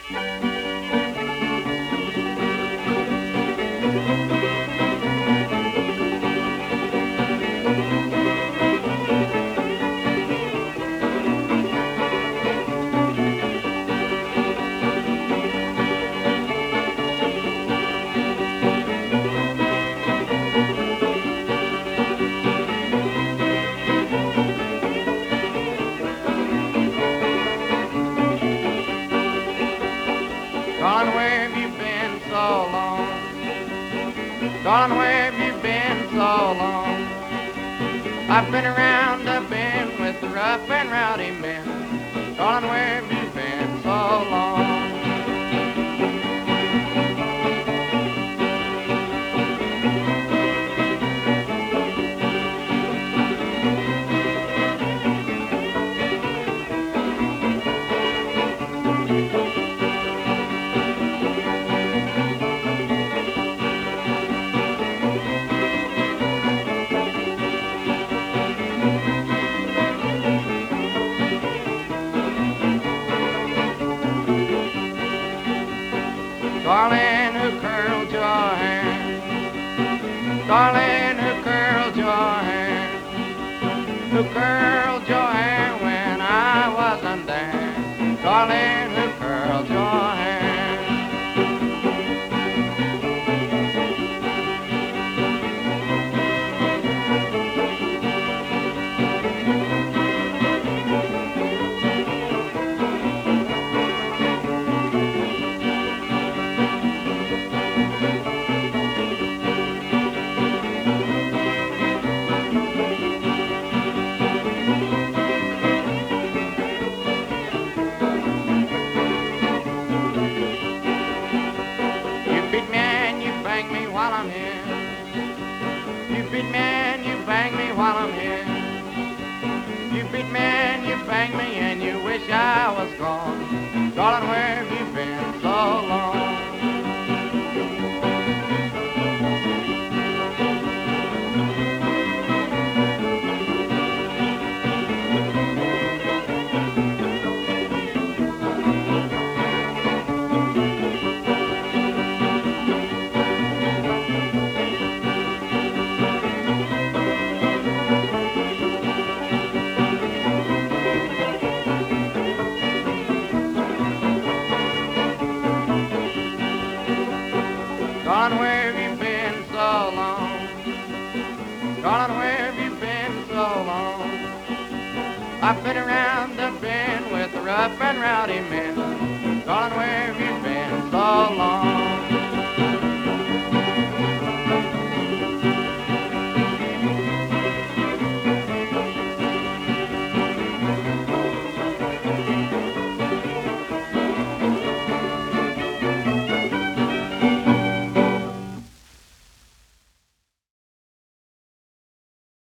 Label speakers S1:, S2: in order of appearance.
S1: Darling, where have you been so long? Darling, where have you been so long? I've been around the bend with the rough and rowdy men. Darling, where have you been so long? Darling, who curled your hair? Darling, who curled your hair? Who curled your hair when I wasn't there? Darling, who curled your hair? Bang me while I'm here. You beat me and you bang me while I'm here. You beat me and you bang me and you wish I was gone. Darling, where have you been so long? Darling, where have you been so long? Darling, where have you been so long? I've been around the bend with the rough and rowdy men.